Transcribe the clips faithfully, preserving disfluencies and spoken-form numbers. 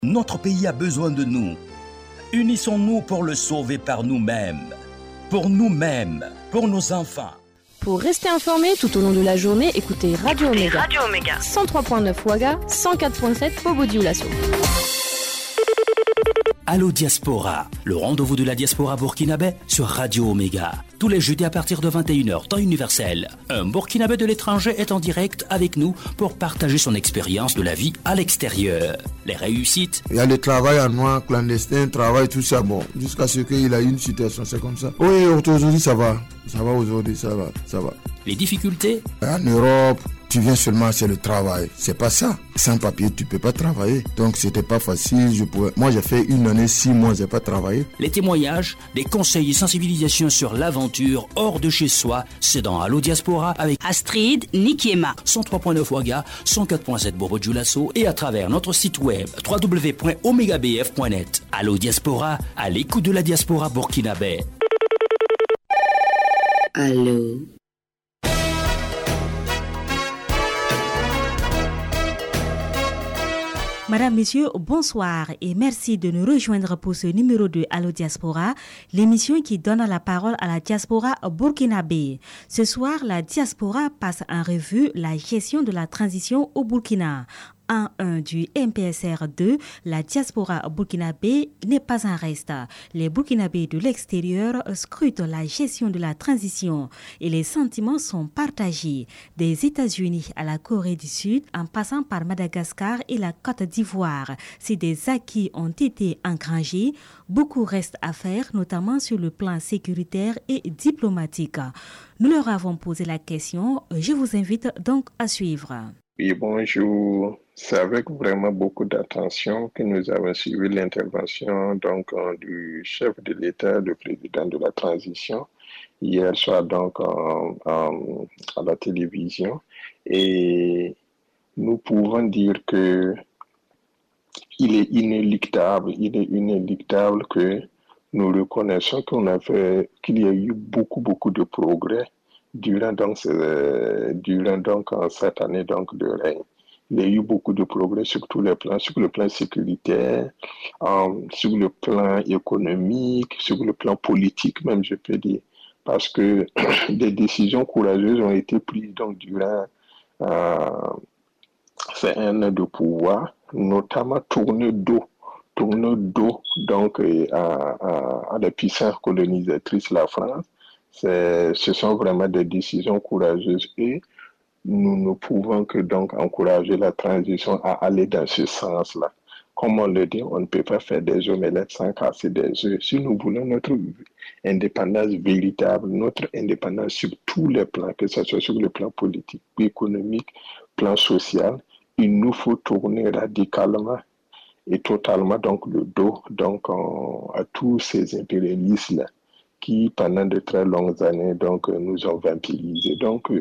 Notre pays a besoin de nous. Unissons-nous pour le sauver par nous-mêmes. Pour nous-mêmes, pour nos enfants. Pour rester informé tout au long de la journée, écoutez Radio Omega. Radio Omega. cent trois virgule neuf Ouaga, cent quatre virgule sept Bobo-Dioulasso. Allo Diaspora, le rendez-vous de la diaspora burkinabé sur Radio Omega. Tous les jeudis à partir de vingt et une heures, temps universel. Un burkinabé de l'étranger est en direct avec nous pour partager son expérience de la vie à l'extérieur. Les réussites. Il y a le travail en noir, clandestin, travail, tout ça, bon, jusqu'à ce qu'il a eu une situation, c'est comme ça. Oui, aujourd'hui ça va, ça va aujourd'hui, ça va, ça va. Les difficultés. En Europe, tu viens seulement, c'est le travail. C'est pas ça. Sans papier, tu peux pas travailler. Donc, c'était pas facile. Je pouvais... Moi, j'ai fait une année, six mois, j'ai pas travaillé. Les témoignages, des conseils et sensibilisations sur l'aventure hors de chez soi. C'est dans Allo Diaspora avec Astrid Nikiema. cent trois virgule neuf Ouaga, cent quatre virgule sept Bobo-Dioulasso et à travers notre site web w w w point omega b f point net. Allo Diaspora, à l'écoute de la diaspora burkinabé. Allo. Madame, Messieurs, bonsoir et merci de nous rejoindre pour ce numéro de Allo Diaspora, l'émission qui donne la parole à la diaspora burkinabé. Ce soir, la diaspora passe en revue la gestion de la transition au Burkina. En un du M P S R deux, la diaspora burkinabé n'est pas en reste. Les Burkinabés de l'extérieur scrutent la gestion de la transition et les sentiments sont partagés. Des États-Unis à la Corée du Sud, en passant par Madagascar et la Côte d'Ivoire, si des acquis ont été engrangés, beaucoup reste à faire, notamment sur le plan sécuritaire et diplomatique. Nous leur avons posé la question, je vous invite donc à suivre. Oui, bonjour. C'est avec vraiment beaucoup d'attention que nous avons suivi l'intervention donc euh, du chef de l'État, le président de la transition, hier soir donc euh, euh, à la télévision. Et nous pouvons dire que il est inéluctable, il est inéluctable que nous reconnaissons qu'on a fait, qu'il y a eu beaucoup, beaucoup de progrès durant donc, ce, durant donc cette année donc de règne. Il y a eu beaucoup de progrès sur tous les plans, sur le plan sécuritaire, euh, sur le plan économique, sur le plan politique même, je peux dire, parce que des décisions courageuses ont été prises donc durant euh, ces un an de pouvoir, notamment tourner dos, tourner dos donc à, à, à la puissance colonisatrice, la France. C'est, ce sont vraiment des décisions courageuses et nous ne pouvons que donc encourager la transition à aller dans ce sens-là. Comme on le dit, on ne peut pas faire des omelettes sans casser des œufs. Si nous voulons notre indépendance véritable, notre indépendance sur tous les plans, que ce soit sur le plan politique, économique, plan social, il nous faut tourner radicalement et totalement donc le dos donc en, à tous ces impérialistes-là qui pendant de très longues années donc nous ont vampirisés. Donc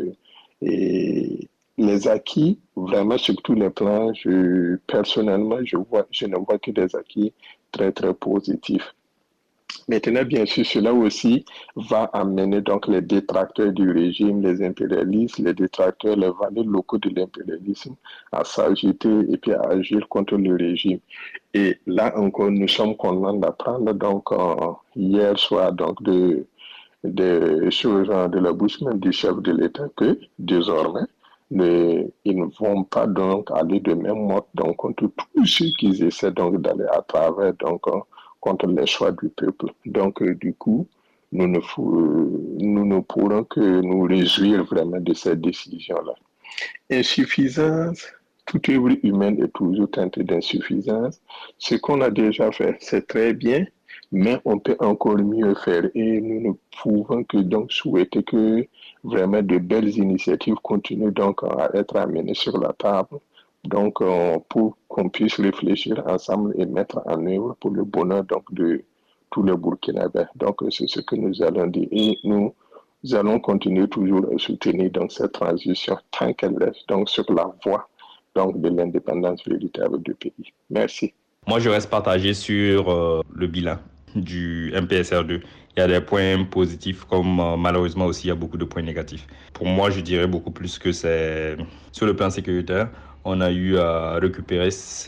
et les acquis, vraiment sur tous les plans, je, personnellement, je, vois, je ne vois que des acquis très, très positifs. Maintenant, bien sûr, cela aussi va amener donc les détracteurs du régime, les impérialistes, les détracteurs, les valets locaux de l'impérialisme à s'agiter et puis à agir contre le régime. Et là encore, nous sommes contents d'apprendre donc euh, hier soir donc de des choses de la bouche même du chef de l'État que désormais ne, ils ne vont pas donc aller de même mode donc contre tous ceux qui essaient donc d'aller à travers donc contre les choix du peuple. Donc euh, du coup, nous ne, nous ne pourrons que nous réjouir vraiment de cette décision-là. Insuffisance, toute œuvre humaine est toujours teintée d'insuffisance. Ce qu'on a déjà fait, c'est très bien, mais on peut encore mieux faire et nous ne pouvons que donc souhaiter que vraiment de belles initiatives continuent donc à être amenées sur la table, donc euh, pour qu'on puisse réfléchir ensemble et mettre en œuvre pour le bonheur donc de tous les Burkinabés. Donc c'est ce que nous allons dire et nous allons continuer toujours à soutenir donc cette transition tant qu'elle reste donc sur la voie donc de l'indépendance véritable du pays. Merci. Moi, je reste partagé sur euh, le bilan du M P S R deux. Il y a des points positifs comme euh, malheureusement aussi il y a beaucoup de points négatifs. Pour moi, je dirais beaucoup plus que c'est sur le plan sécuritaire. On a eu à récupérer certes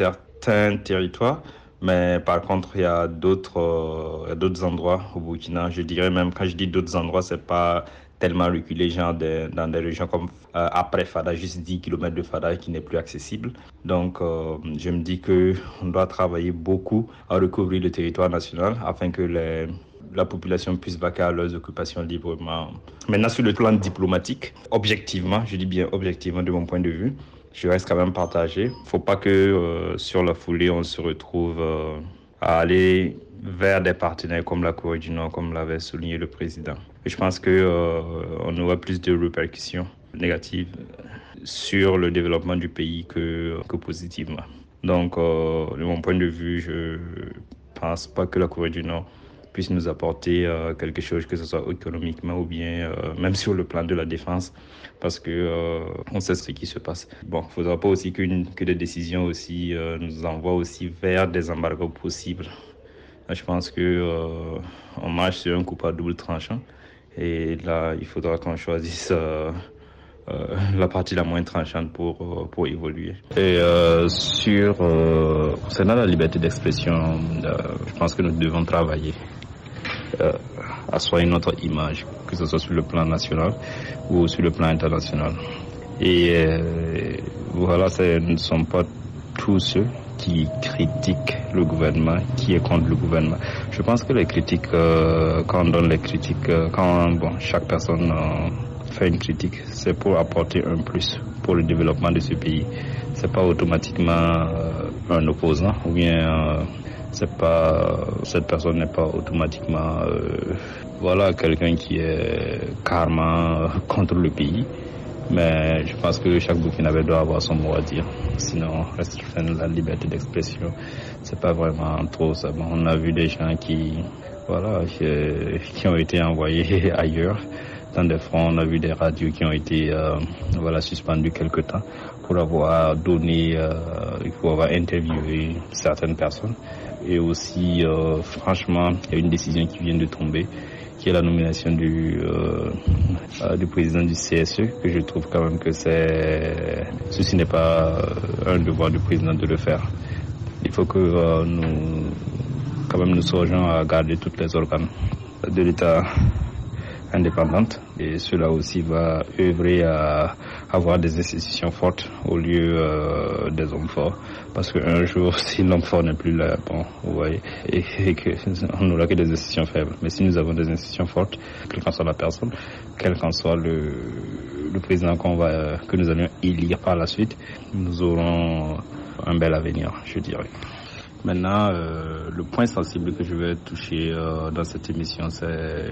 certains territoires, mais par contre, il y a d'autres, euh, il y a d'autres endroits au Burkina. Je dirais même, quand je dis d'autres endroits, c'est pas tellement reculé, genre de, dans des régions comme euh, après Fada, juste dix kilomètres de Fada qui n'est plus accessible. Donc, euh, je me dis qu'on doit travailler beaucoup à recouvrir le territoire national afin que les, la population puisse vaquer à leurs occupations librement. Maintenant, sur le plan diplomatique, objectivement, je dis bien objectivement de mon point de vue, je reste quand même partagé. Il ne faut pas que euh, sur la foulée, on se retrouve euh, à aller vers des partenaires comme la Corée du Nord, comme l'avait souligné le président. Et je pense qu'on euh, aura plus de répercussions négatives sur le développement du pays que, que positivement. Donc, euh, de mon point de vue, je ne pense pas que la Corée du Nord puisse nous apporter euh, quelque chose, que ce soit économiquement ou bien euh, même sur le plan de la défense, parce que euh, on sait ce qui se passe. Bon, il ne faudra pas aussi qu'une, que des décisions aussi euh, nous envoient aussi vers des embargos possibles. Je pense que euh, on marche sur un couple à double tranchant et là, il faudra qu'on choisisse euh, euh, la partie la moins tranchante pour, euh, pour évoluer. Et euh, sur euh, concernant la liberté d'expression, euh, je pense que nous devons travailler euh, à soigner notre image, que ce soit sur le plan national ou sur le plan international. Et euh, voilà, ce ne sont pas tous ceux qui critiquent le gouvernement, qui est contre le gouvernement. Je pense que les critiques, euh, quand on donne les critiques, euh, quand bon, chaque personne euh, fait une critique, c'est pour apporter un plus pour le développement de ce pays. C'est pas automatiquement euh, un opposant, ou bien euh, c'est pas cette personne n'est pas automatiquement euh, voilà quelqu'un qui est carrément contre le pays. Mais je pense que chaque Burkinabé doit avoir son mot à dire. Sinon, restreindre la liberté d'expression, c'est pas vraiment trop ça. Bon, on a vu des gens qui, voilà, qui, qui ont été envoyés ailleurs dans des fronts. On a vu des radios qui ont été, euh, voilà, suspendues quelque temps pour avoir donné, euh, pour avoir interviewé certaines personnes. Et aussi, euh, franchement, il y a une décision qui vient de tomber, qui est la nomination du, euh, euh, du président du C S E, que je trouve quand même que c'est, ceci n'est pas un devoir du président de le faire. Il faut que euh, nous, quand même, nous songeons à garder toutes les organes de l'État indépendantes, et cela aussi va œuvrer à avoir des institutions fortes au lieu euh, des hommes forts, parce qu'un jour, si l'homme fort n'est plus là, bon, vous voyez, et, et que on n'aura que des institutions faibles. Mais si nous avons des institutions fortes, quelle qu'en soit la personne, quel qu'en soit le, le président qu'on va, que nous allons élire par la suite, nous aurons un bel avenir, je dirais. Maintenant, euh, le point sensible que je vais toucher euh, dans cette émission, c'est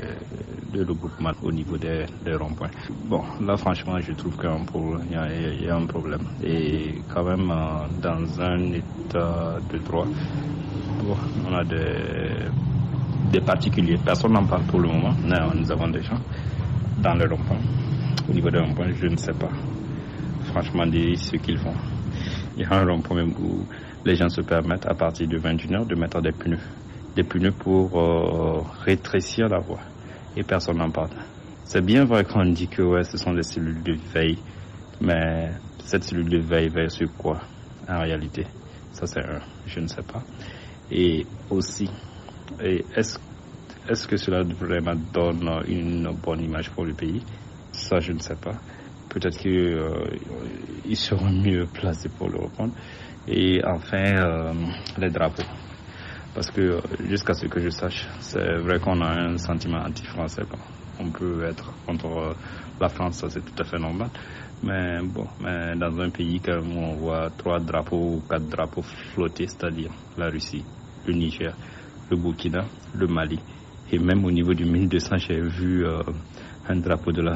le regroupement au niveau des, des ronds-points. Bon, là, franchement, je trouve qu'il y, y, y a un problème. Et quand même, euh, dans un état de droit, bon, on a des, des particuliers. Personne n'en parle pour le moment. Non, nous avons des gens dans les ronds-points. Au niveau des ronds-points, je ne sais pas franchement dire ce qu'ils font. Il y a un rond-point même où les gens se permettent à partir de vingt et une heures de mettre des pneus. Des pneus pour euh, rétrécir la voie. Et personne n'en parle. C'est bien vrai qu'on dit que ouais, ce sont des cellules de veille. Mais cette cellule de veille veille sur quoi en réalité? Ça c'est un, je ne sais pas. Et aussi, et est-ce, est-ce que cela vraiment donne une bonne image pour le pays? Ça je ne sais pas. Peut-être qu'ils euh, seront mieux placés pour le reprendre. Et enfin, euh, les drapeaux. Parce que euh, jusqu'à ce que je sache, c'est vrai qu'on a un sentiment anti-français. Bon. On peut être contre euh, la France, ça c'est tout à fait normal. Mais bon, mais dans un pays où on voit trois drapeaux ou quatre drapeaux flotter, c'est-à-dire la Russie, le Niger, le Burkina, le Mali. Et même au niveau du mille deux cents, j'ai vu euh, un drapeau de la,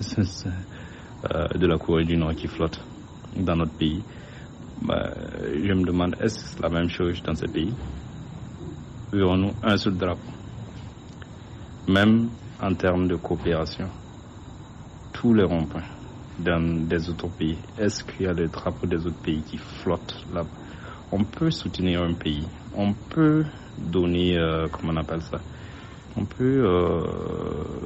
euh, de la Corée du Nord qui flotte dans notre pays. Bah, je me demande, est-ce la même chose dans ces pays? Verrons-nous un seul drapeau? Même en termes de coopération, tous les ronds-points dans des autres pays, est-ce qu'il y a des drapeaux des autres pays qui flottent là? On peut soutenir un pays, on peut donner, euh, comment on appelle ça? On peut, euh,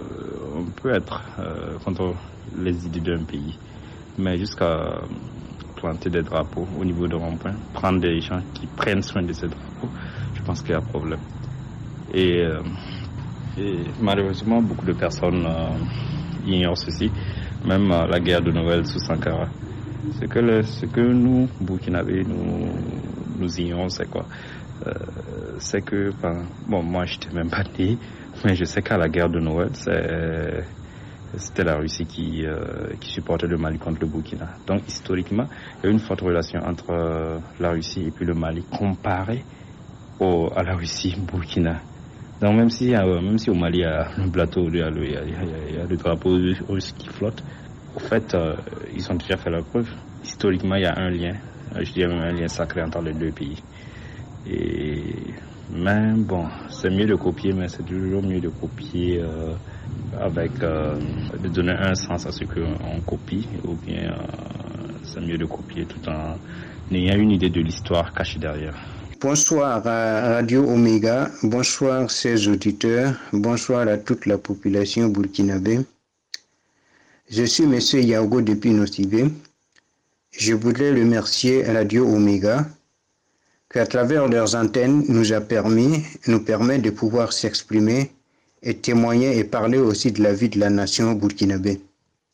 on peut être euh, contre les idées d'un pays, mais jusqu'à planter des drapeaux au niveau de rond-point, prendre des gens qui prennent soin de ces drapeaux, je pense qu'il y a un problème. Et, euh, et malheureusement, beaucoup de personnes euh, ignorent ceci, même euh, la guerre de Noël sous Sankara. Ce que, le, ce que nous, Burkinabés, nous, nous ignorons, c'est quoi? euh, C'est que, ben, bon, moi, je n'étais même pas né, mais je sais qu'à la guerre de Noël, c'est... C'était la Russie qui, euh, qui supportait le Mali contre le Burkina. Donc historiquement, il y a une forte relation entre euh, la Russie et puis le Mali comparé au, à la Russie Burkina. Donc même si, euh, même si au Mali il y a le plateau, il y a le, il y a, il y a, il y a le drapeau russe qui flotte, au fait euh, ils ont déjà fait leur preuve. Historiquement il y a un lien, je dirais même un lien sacré entre les deux pays. Et même bon, c'est mieux de copier, mais c'est toujours mieux de copier euh, avec euh, de donner un sens à ce qu'on copie, ou bien euh, c'est mieux de copier tout en ayant une idée de l'histoire cachée derrière. Bonsoir à Radio Omega, bonsoir chers auditeurs, bonsoir à toute la population burkinabé. Je suis M. Yago depuis Nosibé. Je voudrais remercier Radio Omega qu'à travers leurs antennes nous a permis, nous permet de pouvoir s'exprimer et témoigner et parler aussi de la vie de la nation burkinabé.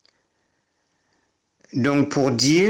Donc pour dire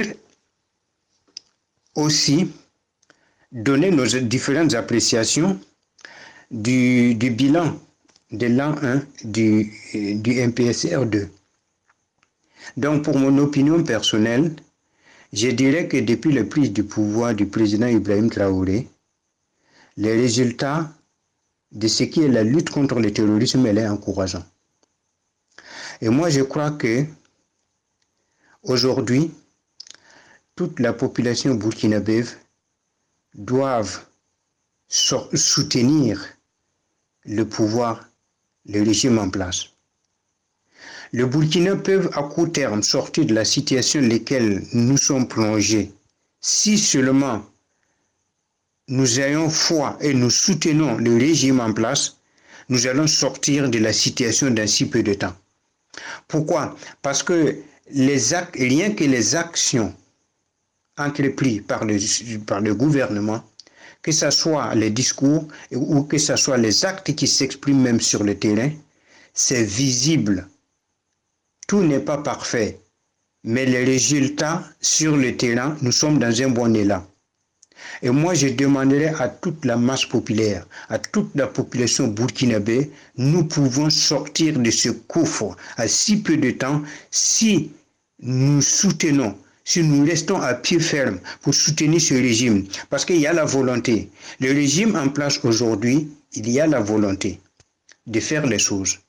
aussi, donner nos différentes appréciations du, du bilan de l'an un du, du M P S R deux. Donc pour mon opinion personnelle, je dirais que depuis la prise du pouvoir du président Ibrahim Traoré, les résultats de ce qui est la lutte contre le terrorisme, elle est encourageant. Et moi, je crois que aujourd'hui, toute la population burkinabé doivent so- soutenir le pouvoir, le régime en place. Le Burkina peut à court terme sortir de la situation dans laquelle nous sommes plongés si seulement nous ayons foi et nous soutenons le régime en place, nous allons sortir de la situation dans si peu de temps. Pourquoi? Parce que les actes, rien que les actions entreprises par le, par le gouvernement, que ce soit les discours ou que ce soit les actes qui s'expriment même sur le terrain, c'est visible. Tout n'est pas parfait, mais les résultats sur le terrain, nous sommes dans un bon élan. Et moi, je demanderai à toute la masse populaire, à toute la population burkinabé, nous pouvons sortir de ce gouffre à si peu de temps si nous soutenons, si nous restons à pied ferme pour soutenir ce régime. Parce qu'il y a la volonté. Le régime en place aujourd'hui, il y a la volonté de faire les choses.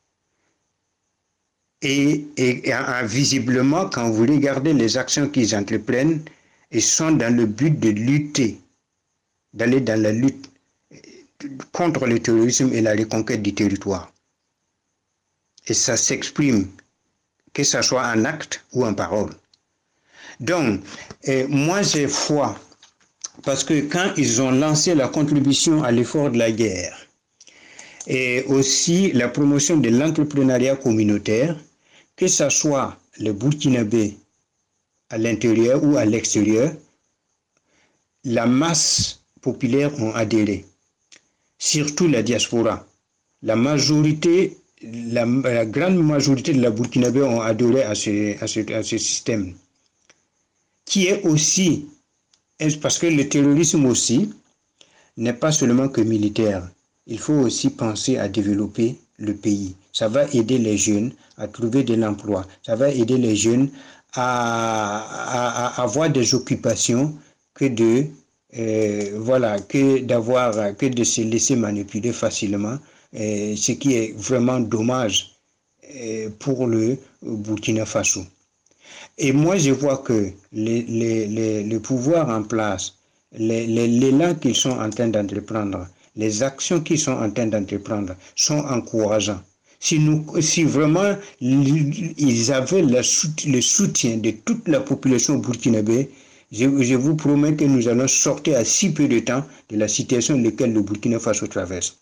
Et, et, et visiblement, quand vous regardez les actions qu'ils entreprennent, ils sont dans le but de lutter, d'aller dans la lutte contre le terrorisme et la reconquête du territoire. Et ça s'exprime, que ce soit en acte ou en parole. Donc, eh, moi j'ai foi, parce que quand ils ont lancé la contribution à l'effort de la guerre, et aussi la promotion de l'entrepreneuriat communautaire, que ce soit le Burkinabé à l'intérieur ou à l'extérieur, la masse populaire ont adhéré, surtout la diaspora. La majorité, la, la grande majorité de la Burkinabé ont adhéré à ce, à ce, à ce système, qui est aussi, parce que le terrorisme aussi n'est pas seulement que militaire. Il faut aussi penser à développer le pays. Ça va aider les jeunes à trouver de l'emploi. Ça va aider les jeunes à, à, à avoir des occupations que de euh, voilà que d'avoir que de se laisser manipuler facilement, euh, ce qui est vraiment dommage euh, pour le Burkina Faso. Et moi je vois que les, les, les, le pouvoir en place, les, les, l'élan qu'ils sont en train d'entreprendre, les actions qu'ils sont en train d'entreprendre sont encourageants. Si, nous, si vraiment ils avaient la, le soutien de toute la population burkinabé, je, je vous promets que nous allons sortir à si peu de temps de la situation dans laquelle le Burkina Faso traverse.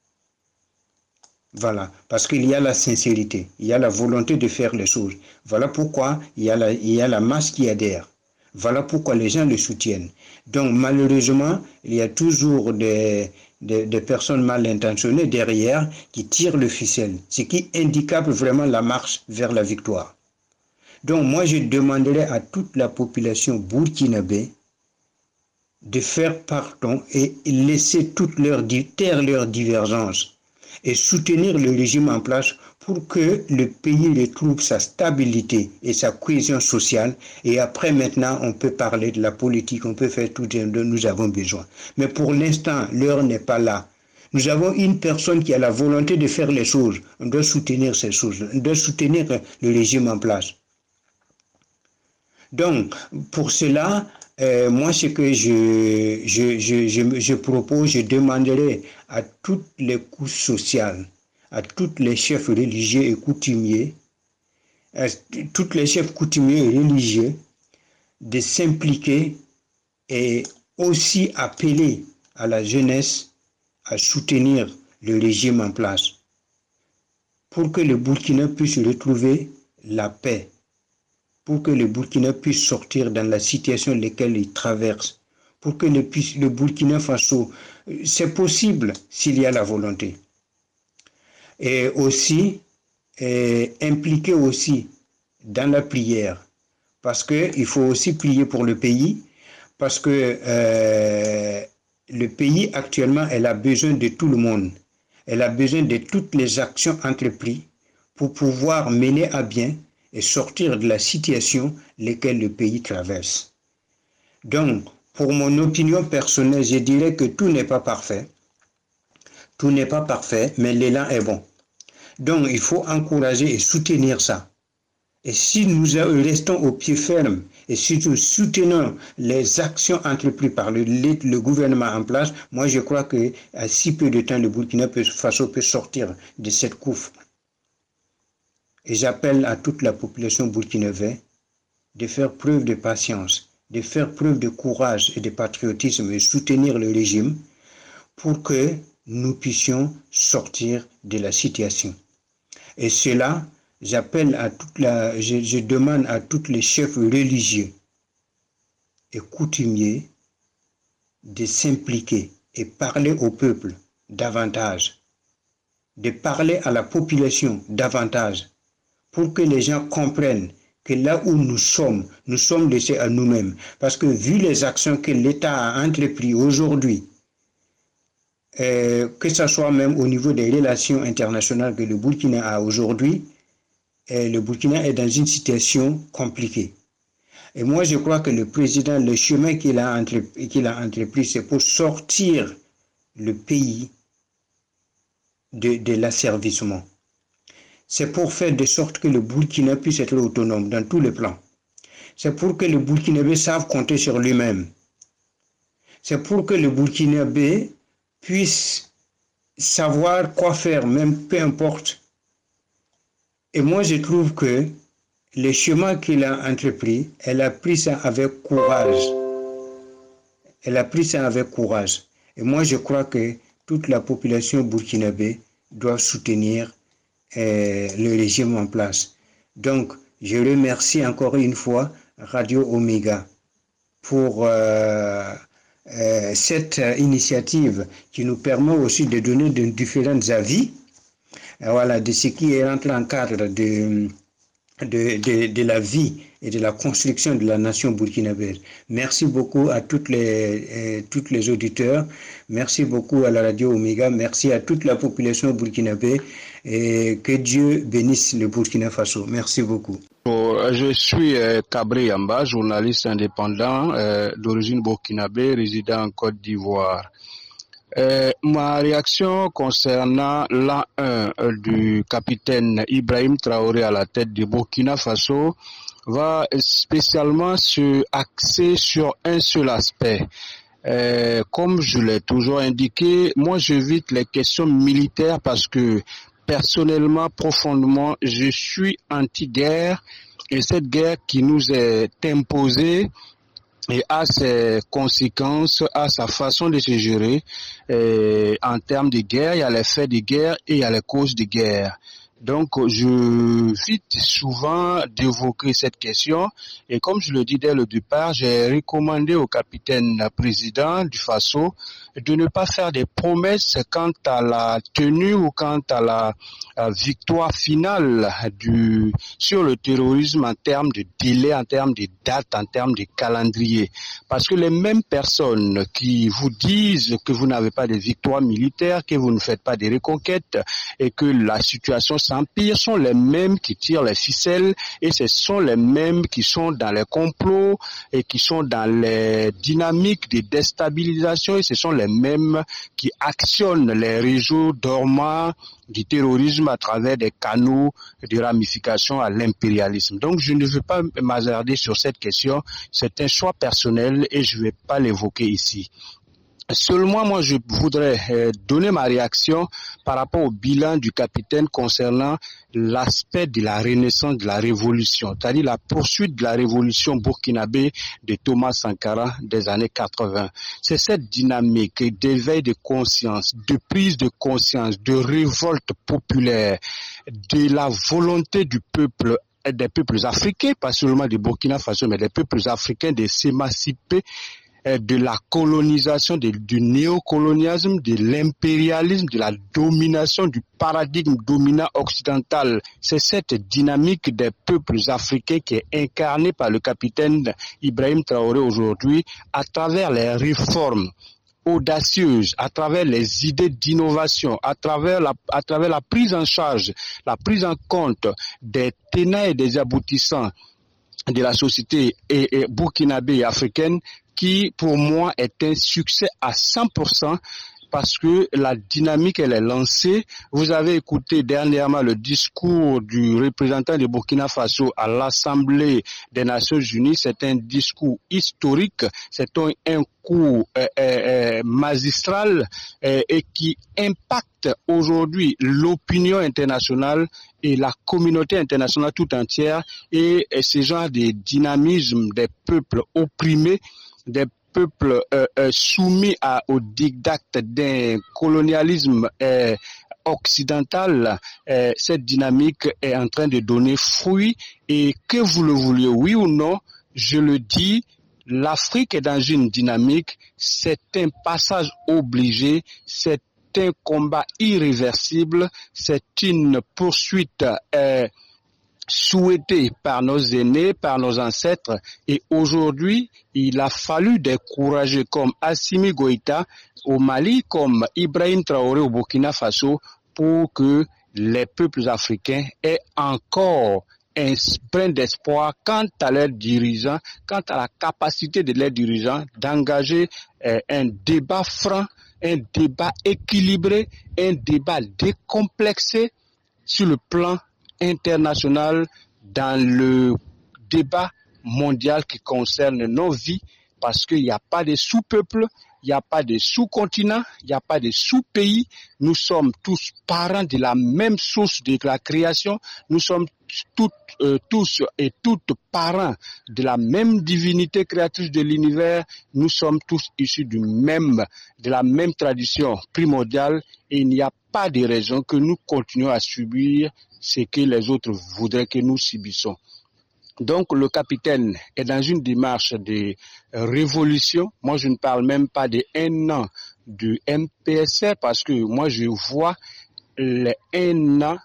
Voilà, parce qu'il y a la sincérité, il y a la volonté de faire les choses. Voilà pourquoi il y a la, il y a la masse qui adhère. Voilà pourquoi les gens le soutiennent. Donc malheureusement, il y a toujours des, des, des personnes mal intentionnées derrière qui tirent le ficelle, ce qui handicape vraiment la marche vers la victoire. Donc moi je demanderais à toute la population burkinabé de faire pardon et laisser toutes leurs, taire leurs divergences et soutenir le régime en place pour que le pays retrouve sa stabilité et sa cohésion sociale. Et après, maintenant, on peut parler de la politique, on peut faire tout ce dont nous avons besoin. Mais pour l'instant, l'heure n'est pas là. Nous avons une personne qui a la volonté de faire les choses. On doit soutenir ces choses, on doit soutenir le régime en place. Donc, pour cela, euh, moi, ce que je, je, je, je, je propose, je demanderai à toutes les couches sociales, à tous les chefs religieux et coutumiers, à tous les chefs coutumiers et religieux, de s'impliquer et aussi appeler à la jeunesse à soutenir le régime en place pour que le Burkina puisse retrouver la paix, pour que le Burkina puisse sortir dans la situation dans laquelle il traverse, pour que le, le Burkina Faso, c'est possible s'il y a la volonté. Et aussi, et impliquer aussi dans la prière, parce qu'il faut aussi prier pour le pays, parce que euh, le pays actuellement, elle a besoin de tout le monde, elle a besoin de toutes les actions entreprises pour pouvoir mener à bien et sortir de la situation laquelle le pays traverse. Donc, pour mon opinion personnelle, je dirais que tout n'est pas parfait. Tout n'est pas parfait, mais l'élan est bon. Donc, il faut encourager et soutenir ça. Et si nous restons au pied ferme et si nous soutenons les actions entreprises par le, le gouvernement en place, moi je crois qu'à si peu de temps, le Burkina Faso peut sortir de cette couve. Et j'appelle à toute la population burkinabé de faire preuve de patience, de faire preuve de courage et de patriotisme et soutenir le régime pour que nous puissions sortir de la situation. Et cela, j'appelle à toute la, je, je demande à tous les chefs religieux et coutumiers de s'impliquer et parler au peuple davantage, de parler à la population davantage, pour que les gens comprennent que là où nous sommes, nous sommes laissés à nous-mêmes. Parce que vu les actions que l'État a entreprises aujourd'hui, euh, que ce soit même au niveau des relations internationales que le Burkina a aujourd'hui, euh, le Burkina est dans une situation compliquée. Et moi, je crois que le président, le chemin qu'il a, entre, qu'il a entrepris, c'est pour sortir le pays de, de l'asservissement. C'est pour faire de sorte que le Burkina puisse être autonome dans tous les plans. C'est pour que le Burkinabé sache compter sur lui-même. C'est pour que le Burkinabé puisse savoir quoi faire, même peu importe. Et moi, je trouve que le chemin qu'il a entrepris, elle a pris ça avec courage. Elle a pris ça avec courage. Et moi, je crois que toute la population burkinabé doit soutenir euh, le régime en place. Donc, je remercie encore une fois Radio Omega pour euh, euh, cette initiative qui nous permet aussi de donner de différents avis euh, voilà, de ce qui est rentré en cadre de, de, de, de la vie et de la construction de la nation burkinabé. Merci beaucoup à toutes les, euh, toutes les auditeurs. Merci beaucoup à la Radio Omega. Merci à toute la population burkinabé. Et que Dieu bénisse le Burkina Faso. Merci beaucoup. Je suis euh, Kabri Yamba, journaliste indépendant euh, d'origine burkinabé, résident en Côte d'Ivoire. Euh, ma réaction concernant l'an un du capitaine Ibrahim Traoré à la tête du Burkina Faso va spécialement se axer sur un seul aspect. Euh, comme je l'ai toujours indiqué, moi j'évite les questions militaires parce que personnellement, profondément, je suis anti-guerre et cette guerre qui nous est imposée et a ses conséquences, a sa façon de se gérer. Et en termes de guerre, il y a les faits de guerre et il y a les causes de guerre. Donc, je cite souvent d'évoquer cette question et comme je le dis dès le départ, j'ai recommandé au capitaine président du Faso de ne pas faire des promesses quant à la tenue ou quant à la, à la victoire finale du, sur le terrorisme en termes de délai, en termes de date, en termes de calendrier. Parce que les mêmes personnes qui vous disent que vous n'avez pas de victoire militaire, que vous ne faites pas de reconquêtes et que la situation s'empire sont les mêmes qui tirent les ficelles et ce sont les mêmes qui sont dans les complots et qui sont dans les dynamiques de déstabilisation et ce sont les mêmes qui actionnent les réseaux dormants du terrorisme à travers des canaux de ramification à l'impérialisme. Donc je ne veux pas m'hasarder sur cette question, c'est un choix personnel et je ne vais pas l'évoquer ici. Seulement, moi, je voudrais euh, donner ma réaction par rapport au bilan du capitaine concernant l'aspect de la renaissance de la révolution, c'est-à-dire la poursuite de la révolution burkinabé de Thomas Sankara des années quatre-vingts. C'est cette dynamique d'éveil de conscience, de prise de conscience, de révolte populaire, de la volonté du peuple des peuples africains, pas seulement du Burkina Faso, mais des peuples africains de s'émanciper de la colonisation, de, du néocolonialisme, de l'impérialisme, de la domination, du paradigme dominant occidental. C'est cette dynamique des peuples africains qui est incarnée par le capitaine Ibrahim Traoré aujourd'hui à travers les réformes audacieuse, à travers les idées d'innovation, à travers la, à travers la prise en charge, la prise en compte des tenants et des aboutissants de la société et, et burkinabé et africaine, qui pour moi est un succès à cent pour cent parce que la dynamique elle est lancée. Vous avez écouté dernièrement le discours du représentant de Burkina Faso à l'Assemblée des Nations Unies. C'est un discours historique, c'est un, un coup euh, euh, magistral euh, et qui impacte aujourd'hui l'opinion internationale et la communauté internationale tout entière et, et ce genre de dynamisme des peuples opprimés, des peuples euh, euh, soumis à, au diktat d'un colonialisme euh, occidental, euh, cette dynamique est en train de donner fruit et que vous le vouliez, oui ou non, je le dis, l'Afrique est dans une dynamique, c'est un passage obligé, c'est un combat irréversible, c'est une poursuite euh, souhaité par nos aînés, par nos ancêtres, et aujourd'hui, il a fallu des courageux comme Assimi Goïta au Mali, comme Ibrahim Traoré au Burkina Faso, pour que les peuples africains aient encore un brin d'espoir quant à leurs dirigeants, quant à la capacité de leurs dirigeants d'engager euh, un débat franc, un débat équilibré, un débat décomplexé sur le plan international dans le débat mondial qui concerne nos vies parce qu'il n'y a pas de sous-peuples, il n'y a pas de sous-continents, il n'y a pas de sous-pays. Nous sommes tous parents de la même source de la création. Nous sommes toutes, euh, tous et toutes parents de la même divinité créatrice de l'univers. Nous sommes tous issus du même, de la même tradition primordiale et il n'y a pas de raison que nous continuions à subir ce que les autres voudraient que nous subissons. Donc le capitaine est dans une démarche de révolution. Moi je ne parle même pas de un an du M P S R parce que moi je vois les un an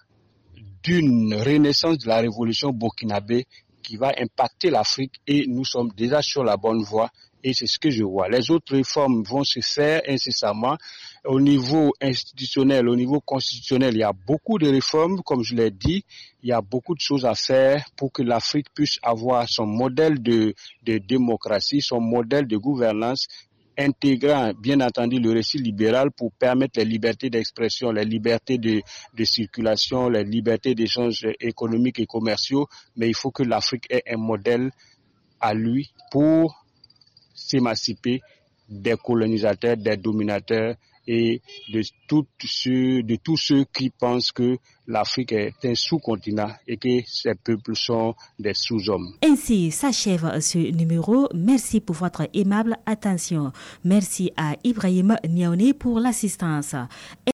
d'une renaissance de la révolution burkinabé qui va impacter l'Afrique et nous sommes déjà sur la bonne voie. Et c'est ce que je vois. Les autres réformes vont se faire incessamment. Au niveau institutionnel, au niveau constitutionnel, il y a beaucoup de réformes, comme je l'ai dit. Il y a beaucoup de choses à faire pour que l'Afrique puisse avoir son modèle de, de démocratie, son modèle de gouvernance, intégrant bien entendu le récit libéral pour permettre les libertés d'expression, les libertés de, de circulation, les libertés d'échanges économiques et commerciaux. Mais il faut que l'Afrique ait un modèle à lui pour s'émanciper des colonisateurs, des dominateurs et de tous ceux, de tous ceux qui pensent que l'Afrique est un sous-continent et que ces peuples sont des sous-hommes. Ainsi s'achève ce numéro. Merci pour votre aimable attention. Merci à Ibrahim Niaouni pour l'assistance.